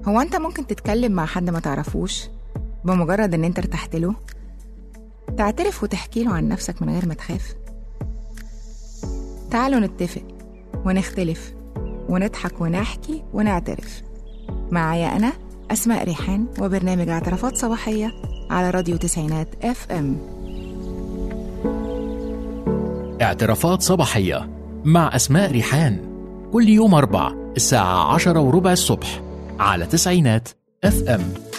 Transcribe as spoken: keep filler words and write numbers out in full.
هو أنت ممكن تتكلم مع حد ما تعرفوش بمجرد أن أنت ارتحت له؟ تعترف وتحكي له عن نفسك من غير ما تخاف؟ تعالوا نتفق ونختلف ونضحك ونحكي ونعترف. معايا أنا أسماء ريحان وبرنامج اعترافات صباحية على راديو تسعينات اف ام. اعترافات صباحية مع أسماء ريحان كل يوم أربع الساعة عشرة وربع الصبح على تسعينات اف ام.